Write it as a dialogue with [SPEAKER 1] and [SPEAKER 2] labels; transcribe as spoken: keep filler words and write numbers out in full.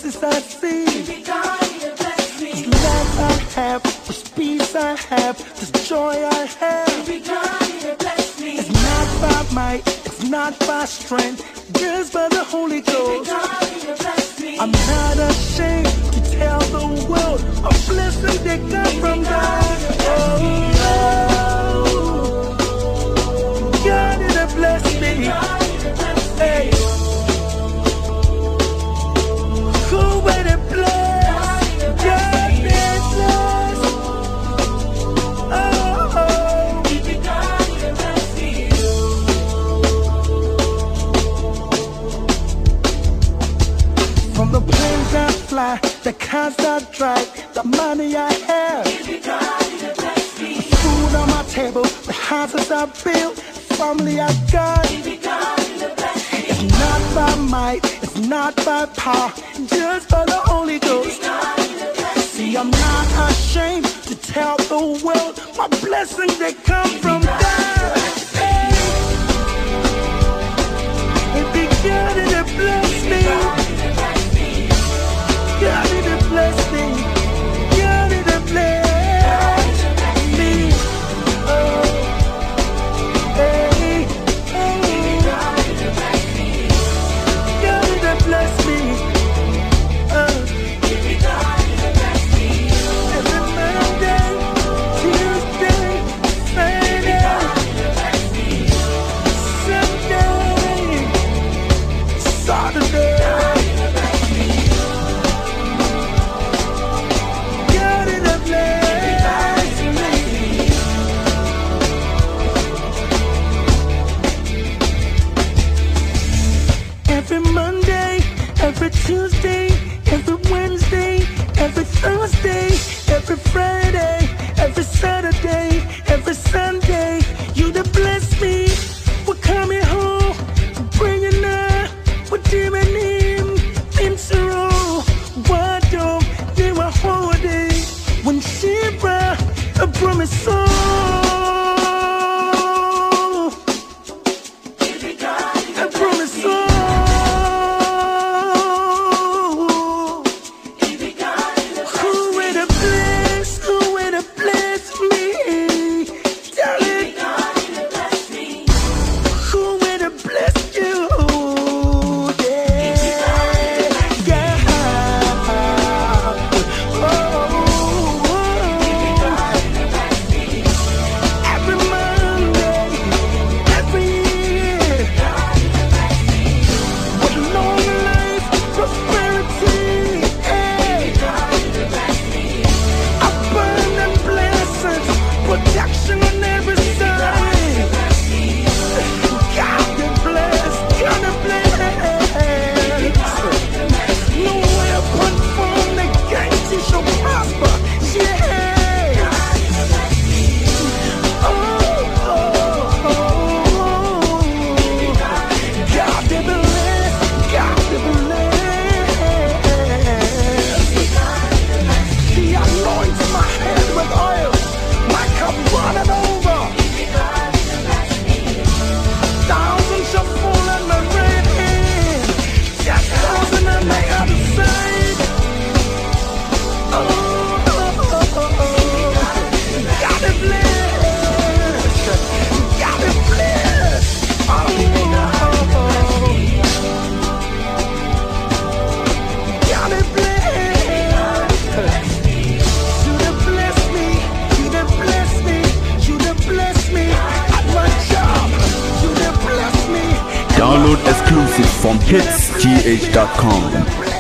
[SPEAKER 1] blessings I see. This love I have, this peace I have, this joy I have. It's not by might, it's not by strength, just by the Holy Ghost. I'm not ashamed to tell the world a blessing that comes from God. Oh, God is a blessing. Hey, who would have blessed? God is blessed. Oh, from the planes I fly, the cars I drive, the money I have, the food on my table, the houses I build, family I got. It's not by might, it's not by power, just by the Holy Ghost. See, I'm not ashamed to tell the world my blessings that come from God. Hey. It be God that bless me. God is a blessing. God is a blessing me. Oh, hey, oh. God is a blessing. Oh, every Monday, Tuesday, Friday, Sunday, Saturday. Every Monday, every Tuesday, every Wednesday, every Thursday, every Friday, every Saturday, every Sunday, you to bless me. We're coming home, bringing up, we're doing him, in sorrow, what do they were holding when she brought a promise soul. A promise soul.
[SPEAKER 2] Download exclusive from hits g h dot com.